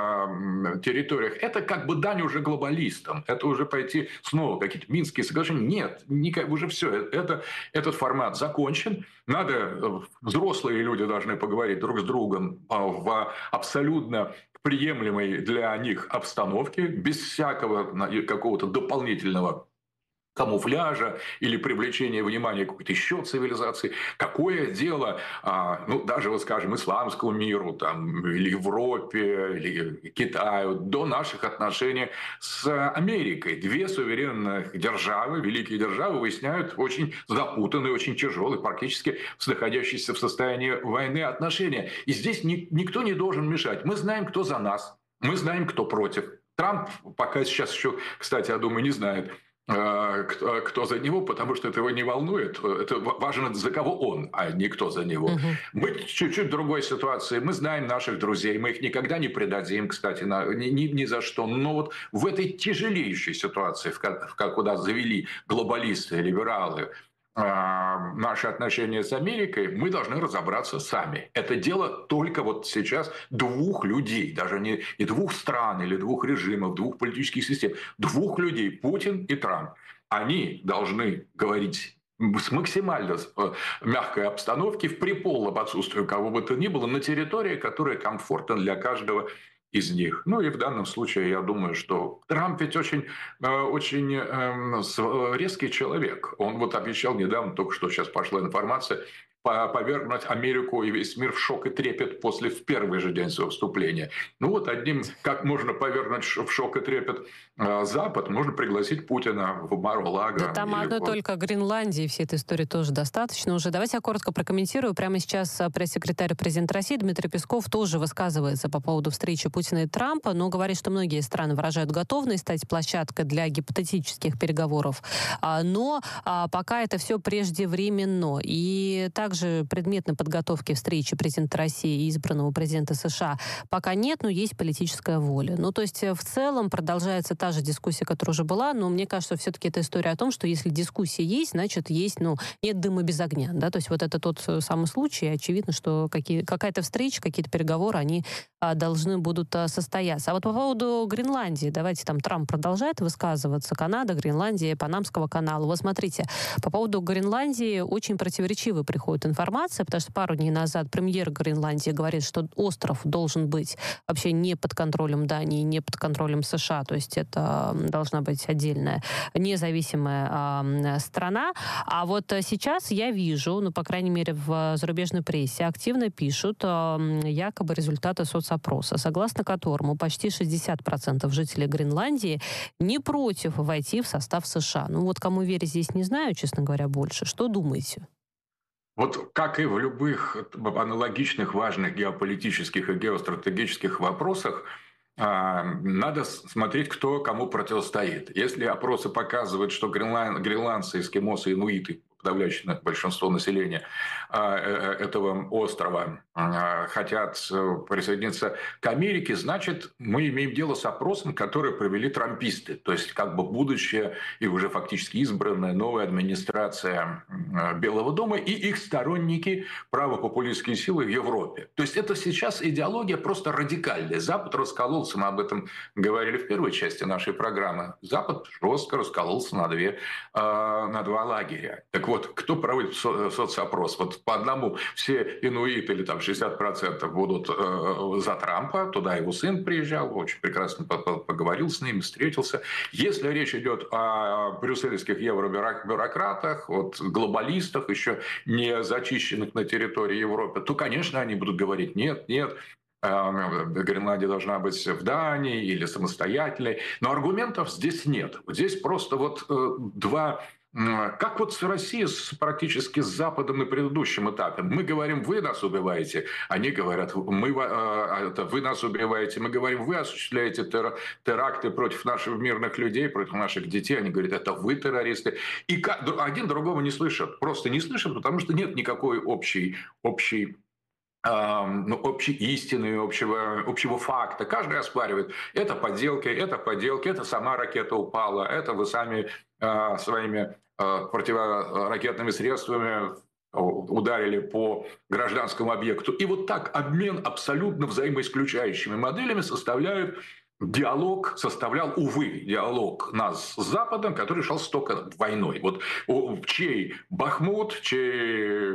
территориях, это как бы дань уже глобалистам. Это уже пойти снова какие-то Минские соглашения. Нет, никак, уже все. Это, этот формат закончен. Надо, взрослые люди должны поговорить друг с другом в абсолютно приемлемой для них обстановке, без всякого какого-то дополнительного камуфляжа или привлечения внимания какой-то еще цивилизации. Какое дело, ну, даже, вот скажем, исламскому миру, там, или Европе, или Китаю, до наших отношений с Америкой. Две суверенных державы, великие державы, выясняют очень запутанные, очень тяжелые, практически находящиеся в состоянии войны отношения. И здесь ни, никто не должен мешать. Мы знаем, кто за нас, мы знаем, кто против. Трамп пока сейчас еще, кстати, я думаю, не знает, Кто, кто за него, потому что это его не волнует. Это важно, за кого он, а не кто за него. Угу. Мы чуть-чуть в другой ситуации. Мы знаем наших друзей. Мы их никогда не предадим, кстати, на, ни, ни, ни за что. Но вот в этой тяжелейшей ситуации, в, в, куда завели глобалисты, либералы, наши отношения с Америкой, мы должны разобраться сами. Это дело только вот сейчас двух людей, даже не, не двух стран или двух режимов, двух политических систем, двух людей, Путин и Трамп. Они должны говорить с максимально мягкой обстановки, в при полном отсутствии кого бы то ни было, на территории, которая комфортна для каждого из них. Ну и в данном случае я думаю, что Трамп ведь очень, очень резкий человек. Он вот обещал недавно, только что сейчас пошла информация, повергнуть Америку и весь мир в шок и трепет после в первый же день своего вступления. Ну вот одним, как можно повергнуть в шок и трепет Запад, можно пригласить Путина в Мар-а-Лаго. Да там одной вот только Гренландии всей этой истории тоже достаточно уже. Давайте я коротко прокомментирую. Прямо сейчас пресс-секретарь президента России Дмитрий Песков тоже высказывается по поводу встречи Путина и Трампа, но говорит, что многие страны выражают готовность стать площадкой для гипотетических переговоров. Но пока это все преждевременно. И так Также предметной подготовки встречи президента России и избранного президента США пока нет, но есть политическая воля. Ну, то есть в целом продолжается та же дискуссия, которая уже была, но мне кажется, все-таки это история о том, что если дискуссия есть, значит, есть, ну, нет дыма без огня, да, то есть вот это тот самый случай, и очевидно, что какие, какая-то встреча, какие-то переговоры, они а, должны будут а, состояться. А вот по поводу Гренландии, давайте там Трамп продолжает высказываться, Канада, Гренландия, Панамского канала. Вот смотрите, по поводу Гренландии очень противоречивый приходит информация, потому что пару дней назад премьер Гренландии говорит, что остров должен быть вообще не под контролем Дании, не под контролем США, то есть это должна быть отдельная независимая э, страна. А вот сейчас я вижу, ну, по крайней мере, в зарубежной прессе активно пишут э, якобы результаты соцопроса, согласно которому почти шестьдесят процентов жителей Гренландии не против войти в состав США. Ну вот кому верить здесь не знаю, честно говоря, больше. Что думаете? Вот как и в любых аналогичных важных геополитических и геостратегических вопросах, надо смотреть, кто кому противостоит. Если опросы показывают, что гренланд, гренландцы, эскимосы, инуиты подавляющее большинство населения этого острова хотят присоединиться к Америке, значит, мы имеем дело с опросом, который провели трамписты. То есть, как бы будущая и уже фактически избранная новая администрация Белого дома и их сторонники правопопулистские силы в Европе. То есть, это сейчас идеология просто радикальная. Запад раскололся, мы об этом говорили в первой части нашей программы. Запад жестко раскололся на, две, на два лагеря. Так вот, кто проводит соцопрос? Вот по одному все инуиты или там шестьдесят процентов будут за Трампа. Туда его сын приезжал, очень прекрасно поговорил с ним, встретился. Если речь идет о брюссельских евробюрократах, вот, глобалистах, еще не зачищенных на территории Европы, то, конечно, они будут говорить «нет, нет». Гренландия должна быть в Дании или самостоятельной. Но аргументов здесь нет. Здесь просто вот два... Как вот с Россией практически с Западом на предыдущем этапе. Мы говорим, вы нас убиваете. Они говорят, мы, это, вы нас убиваете. Мы говорим, вы осуществляете теракты против наших мирных людей, против наших детей. Они говорят, это вы террористы. И один другого не слышат. Просто не слышат, потому что нет никакой общей... общей ну, общей истины, общего, общего факта. Каждый оспаривает. Это подделки, это подделки, это сама ракета упала, это вы сами э, своими э, противоракетными средствами ударили по гражданскому объекту. И вот так обмен абсолютно взаимоисключающими моделями составляют диалог, составлял, увы, диалог нас с Западом, который шел только войной. Вот чей Бахмут, чей,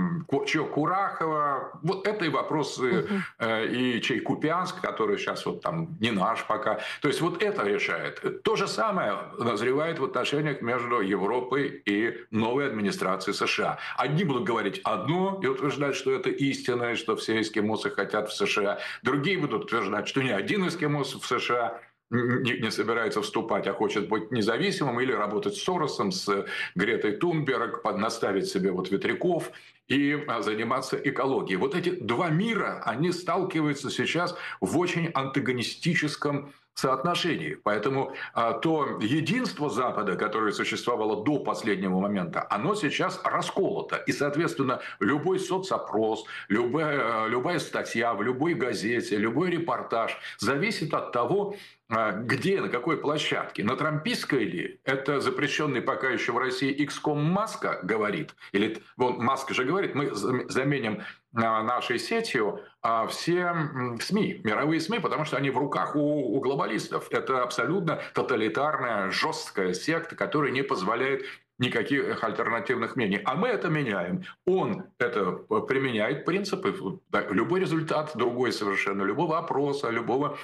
чей Курахово, вот это и вопросы, uh-huh. и чей Купянск, который сейчас вот там не наш пока. То есть вот это решает. То же самое назревает в отношениях между Европой и новой администрацией США. Одни будут говорить одно и утверждать, что это истина, и что все эскимосы хотят в США. Другие будут утверждать, что ни один эскимос в США США не, не собирается вступать, а хочет быть независимым или работать с Соросом, с Гретой Тунберг, наставить себе вот ветряков и заниматься экологией. Вот эти два мира, они сталкиваются сейчас в очень антагонистическом соотношении. Поэтому а, то единство Запада, которое существовало до последнего момента, оно сейчас расколото. И, соответственно, любой соцопрос, любая, любая статья в любой газете, любой репортаж зависит от того, где, на какой площадке. На трампистской ли? Это запрещенный пока еще в России икс ком Маска говорит. Или вон Маск же говорит, мы заменим нашей сетью все СМИ, мировые СМИ, потому что они в руках у, у глобалистов. Это абсолютно тоталитарная, жесткая секта, которая не позволяет никаких альтернативных мнений. А мы это меняем. Он это применяет принципы. Любой результат другой совершенно, любого опроса, любого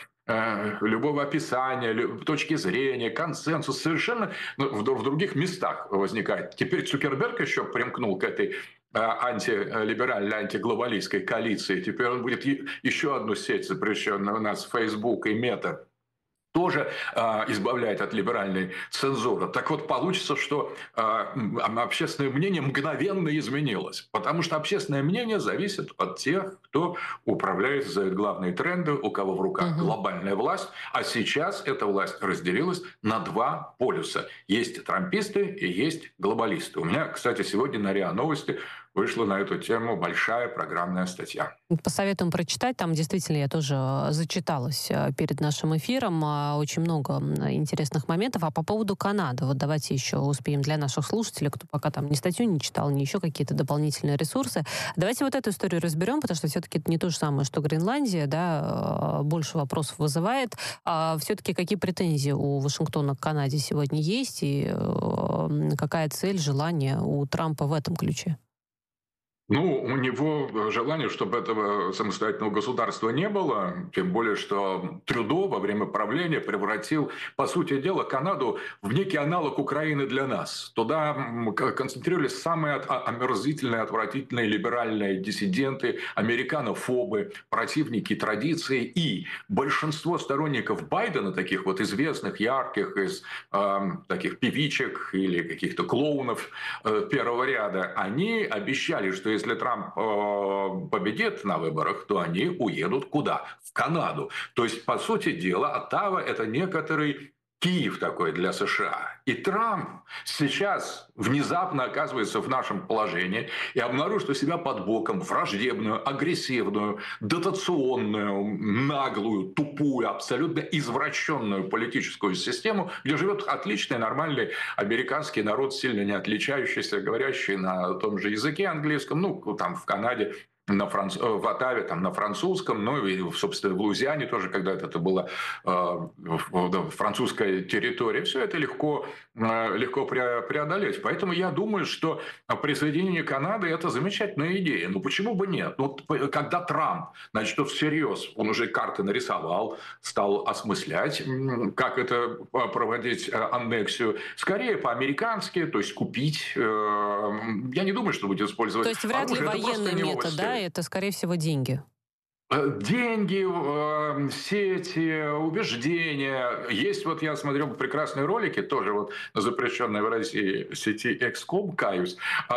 любого описания, точки зрения, консенсус совершенно в других местах возникает. Теперь Цукерберг еще примкнул к этой антилиберальной, антиглобалистской коалиции. Теперь он будет еще одну сеть, запрещенную у нас, Facebook и Мета, тоже э, избавляет от либеральной цензуры. Так вот, получится, что э, общественное мнение мгновенно изменилось. Потому что общественное мнение зависит от тех, кто управляет, задает главные тренды, у кого в руках угу. глобальная власть. А сейчас эта власть разделилась на два полюса. Есть трамписты и есть глобалисты. У меня, кстати, сегодня на РИА Новости вышла на эту тему большая программная статья. Посоветуем прочитать. Там действительно я тоже зачиталась перед нашим эфиром. Очень много интересных моментов. А по поводу Канады, вот давайте еще успеем для наших слушателей, кто пока там ни статью не читал, ни еще какие-то дополнительные ресурсы. Давайте вот эту историю разберем, потому что все-таки это не то же самое, что Гренландия, да, больше вопросов вызывает. А все-таки какие претензии у Вашингтона к Канаде сегодня есть, и какая цель, желание у Трампа в этом ключе? Ну, у него желание, чтобы этого самостоятельного государства не было, тем более, что Трюдо во время правления превратил, по сути дела, Канаду в некий аналог Украины для нас. Туда концентрировались самые омерзительные, отвратительные либеральные диссиденты, американофобы, противники традиций. И большинство сторонников Байдена, таких вот известных, ярких, из э, таких певичек или каких-то клоунов э, первого ряда, они обещали, что если Трамп э, победит на выборах, то они уедут куда? В Канаду. То есть, по сути дела, Оттава – это некоторый Киев такой для США. И Трамп сейчас внезапно оказывается в нашем положении и обнаружит у себя под боком враждебную, агрессивную, дотационную, наглую, тупую, абсолютно извращенную политическую систему, где живет отличный, нормальный американский народ, сильно не отличающийся, говорящий на том же языке английском, ну, там в Канаде, на Франц... в Оттаве там, на французском, ну и, собственно, в Луизиане тоже когда-то это была э, французская территория. Все это легко, э, легко преодолеть. Поэтому я думаю, что присоединение Канады – это замечательная идея. Ну почему бы нет? Ну, когда Трамп начнет всерьез, он уже карты нарисовал, стал осмыслять, как это проводить аннексию, скорее по-американски, то есть купить. Э, я не думаю, что будет использовать. То есть вряд ли военный метод, да? Это, скорее всего, деньги. Деньги, сети, убеждения. Есть, вот я смотрел прекрасные ролики, тоже вот на запрещенной в России сети икс ком, каюсь,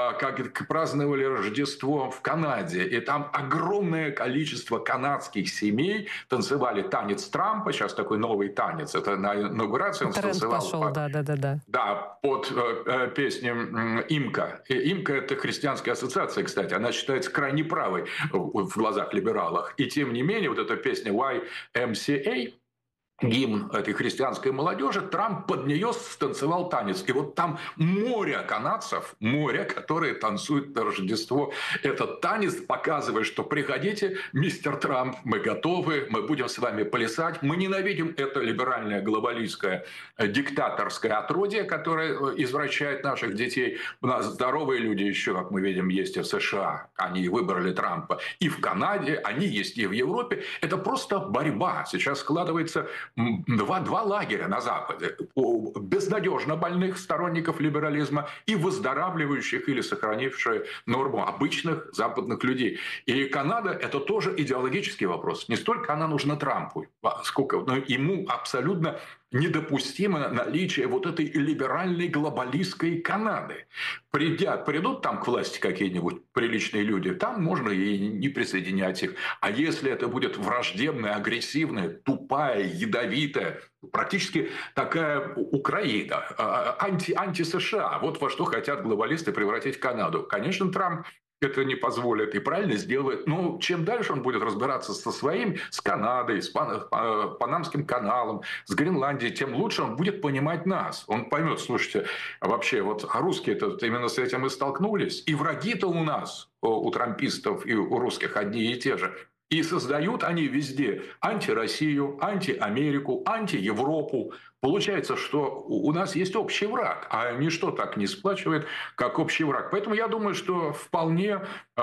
как праздновали Рождество в Канаде. И там огромное количество канадских семей танцевали танец Трампа. Сейчас такой новый танец. Это на инаугурации он Тренд танцевал. Пошел, под, да, да, да, да. Да, под э, песню «Имка». И «Имка» — это христианская ассоциация, кстати. Она считается крайне правой в глазах либералов. И тем не менее, вот эта песня уай эм си эй, гимн этой христианской молодежи, Трамп под нее станцевал танец. И вот там море канадцев, море, которые танцуют на Рождество. Этот танец показывает, что приходите, мистер Трамп, мы готовы, мы будем с вами плясать. Мы ненавидим это либеральное, глобалистское, диктаторское отродье, которое извращает наших детей. У нас здоровые люди еще, как мы видим, есть и в США. Они выбрали Трампа. И в Канаде, они есть и в Европе. Это просто борьба. Сейчас складывается Два, два лагеря на Западе. У безнадежно больных сторонников либерализма и выздоравливающих или сохранивших норму обычных западных людей. И Канада – это тоже идеологический вопрос. Не столько она нужна Трампу, сколько но ему абсолютно недопустимо наличие вот этой либеральной глобалистской Канады. Придят, придут там к власти какие-нибудь приличные люди, там можно и не присоединять их. А если это будет враждебная, агрессивная, тупая, ядовитая, практически такая Украина, анти, анти-США, вот во что хотят глобалисты превратить Канаду. Конечно, Трамп это не позволит и правильно сделает. Но чем дальше он будет разбираться со своим, с Канадой, с Панамским каналом, с Гренландией, тем лучше он будет понимать нас. Он поймет, слушайте, вообще вот русские-то именно с этим и столкнулись. И враги-то у нас, у трампистов и у русских одни и те же. И создают они везде анти-Россию, анти-Америку, анти-Европу. Получается, что у нас есть общий враг, а ничто так не сплачивает, как общий враг. Поэтому я думаю, что вполне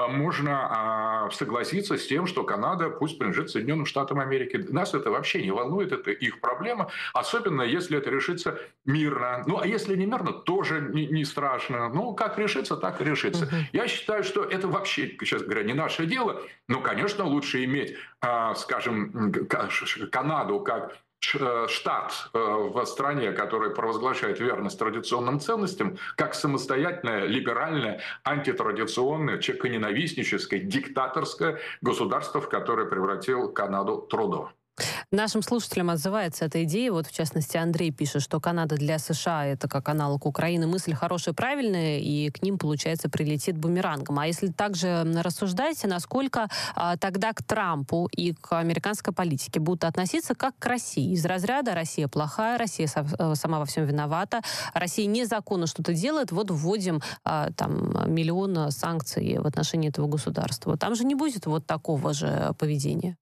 можно согласиться с тем, что Канада пусть принадлежит Соединенным Штатам Америки. Нас это вообще не волнует, это их проблема. Особенно, если это решится мирно. Ну, а если не мирно, тоже не, не страшно. Ну, как решится, так и решится. Uh-huh. Я считаю, что это вообще, сейчас говоря, не наше дело. Но, конечно, лучше иметь, скажем, Канаду как штат в стране, который провозглашает верность традиционным ценностям, как самостоятельное, либеральное, антитрадиционное, человеконенавистническое, диктаторское государство, в которое превратил Канаду Трудо. Нашим слушателям отзывается эта идея. Вот, в частности, Андрей пишет, что Канада для США — это как аналог Украины. Мысль хорошая, правильная, и к ним, получается, прилетит бумерангом. А если также рассуждать, насколько а, тогда к Трампу и к американской политике будут относиться как к России? Из разряда «Россия плохая, Россия со, сама во всем виновата, Россия незаконно что-то делает, вот вводим а, там миллион санкций в отношении этого государства». Там же не будет вот такого же поведения.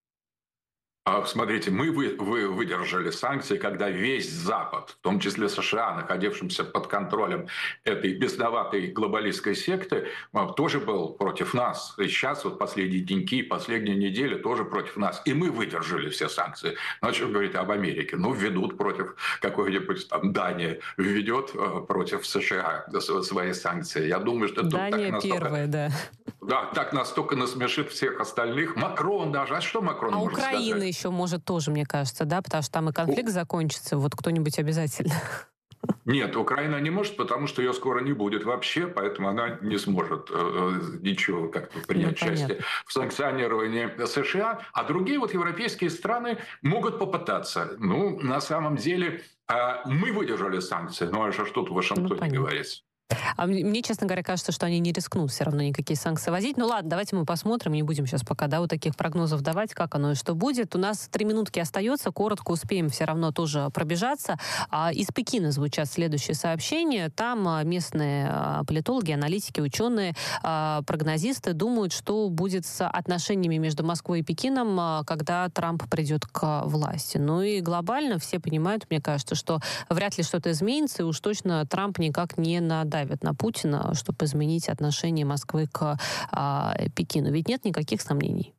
Смотрите, мы вы, вы выдержали санкции, когда весь Запад, в том числе США, находившимся под контролем этой бесноватой глобалистской секты, тоже был против нас. И сейчас вот последние деньки, последние недели тоже против нас. И мы выдержали все санкции. Ну, что говорить об Америке? Ну, введут против какой-нибудь там Дания, введет против США свои санкции. Я думаю, что Дания так настолько... первая, да. Да, так настолько насмешит всех остальных. Макрон даже. А что Макрон а может Украина сказать? еще может тоже, мне кажется, да? Потому что там и конфликт закончится. Вот кто-нибудь обязательно. Нет, Украина не может, потому что ее скоро не будет вообще, поэтому она не сможет э, ничего как-то принять ну, участие в санкционировании США. А другие вот европейские страны могут попытаться. Ну, на самом деле, э, мы выдержали санкции, ну а что тут в Вашингтоне ну, говорится? А мне, честно говоря, кажется, что они не рискнут все равно никакие санкции возить. Ну ладно, давайте мы посмотрим, не будем сейчас пока, да, вот таких прогнозов давать, как оно и что будет. У нас три минутки остается, коротко успеем все равно тоже пробежаться. А, из Пекина звучат следующие сообщения. Там местные политологи, аналитики, ученые, прогнозисты думают, что будет с отношениями между Москвой и Пекином, когда Трамп придет к власти. Ну и глобально все понимают, мне кажется, что вряд ли что-то изменится, и уж точно Трамп никак не надавит на Путина, чтобы изменить отношение Москвы к а, Пекину. Ведь нет никаких сомнений.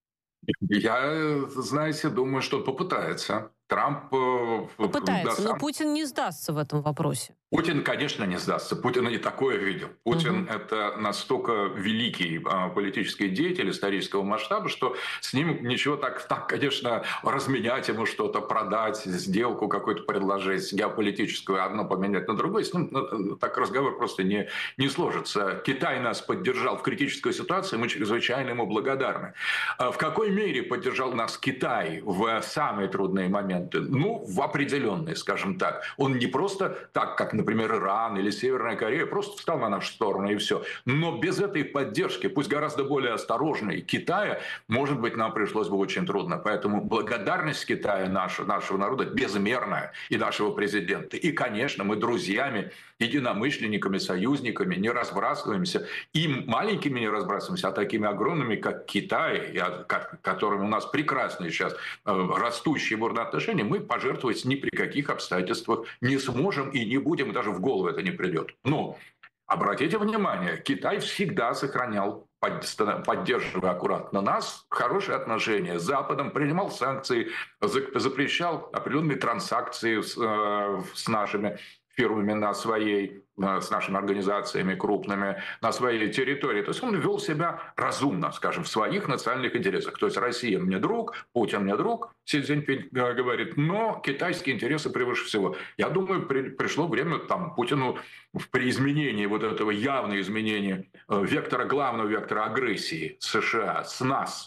Я, знаете, думаю, что попытается. Трамп... Попытается, да, сам... но Путин не сдастся в этом вопросе. Путин, конечно, не сдастся. Путин и такое видел. Путин угу. – это настолько великий а, политический деятель исторического масштаба, что с ним ничего так, так, конечно, разменять ему что-то, продать, сделку какое-то предложить, геополитическую, одно поменять на другое, с ним ну, так разговор просто не, не сложится. Китай нас поддержал в критической ситуации, мы чрезвычайно ему благодарны. В какой мере поддержал нас Китай в самые трудные моменты? Ну, в определенные, скажем так. Он не просто так, как, например, Иран или Северная Корея, просто встал на нашу сторону и все. Но без этой поддержки, пусть гораздо более осторожной, Китая, может быть, нам пришлось бы очень трудно. Поэтому благодарность Китая наша, нашего народа безмерная, и нашего президента. И, конечно, мы друзьями, единомышленниками, союзниками не разбрасываемся. И маленькими не разбрасываемся, а такими огромными, как Китай, которыми у нас прекрасные сейчас растущие бурные отношения, мы пожертвовать ни при каких обстоятельствах не сможем и не будем, и даже в голову это не придет. Но обратите внимание, Китай всегда сохранял, поддерживая аккуратно нас, хорошие отношения с Западом, принимал санкции, запрещал определенные транзакции с, с нашими фирмами на своей, с нашими организациями крупными на своей территории. То есть он вел себя разумно, скажем, в своих национальных интересах. То есть Россия мне друг, Путин мне друг, Си Цзиньпинь говорит, но китайские интересы превыше всего. Я думаю, при, пришло время там, Путину при изменении вот этого явного изменения вектора, главного вектора агрессии США с нас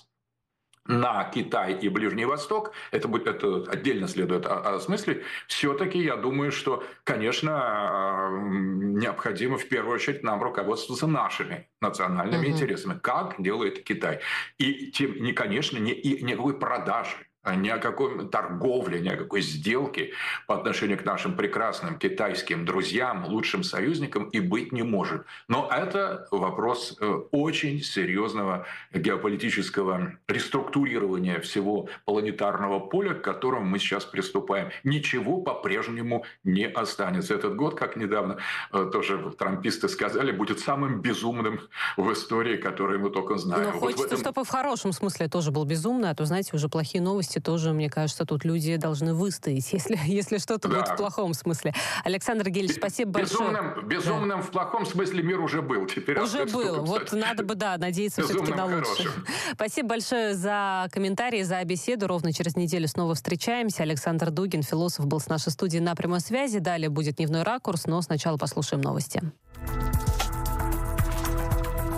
на Китай и Ближний Восток, это, будет, это отдельно следует осмыслить, все-таки я думаю, что, конечно, необходимо в первую очередь нам руководствоваться нашими национальными uh-huh. интересами, как делает Китай. И, тем, не, конечно, не, и никакой продажи, ни о какой торговле, ни о какой сделке по отношению к нашим прекрасным китайским друзьям, лучшим союзникам и быть не может. Но это вопрос очень серьезного геополитического реструктурирования всего планетарного поля, к которому мы сейчас приступаем. Ничего по-прежнему не останется. Этот год, как недавно тоже трамписты сказали, будет самым безумным в истории, который мы только знаем. Но вот хочется, этом... чтобы в хорошем смысле тоже был безумный, а то, знаете, уже плохие новости тоже, мне кажется, тут люди должны выстоять, если, если что-то да. будет в плохом смысле. Александр Гельевич, спасибо безумным, большое. Безумным да. в плохом смысле мир уже был. Теперь уже был. Вот надо бы, да, надеяться все-таки на лучшее. Спасибо большое за комментарии, за беседу. Ровно через неделю снова встречаемся. Александр Дугин, философ, был с нашей студией на прямой связи. Далее будет дневной ракурс, но сначала послушаем новости.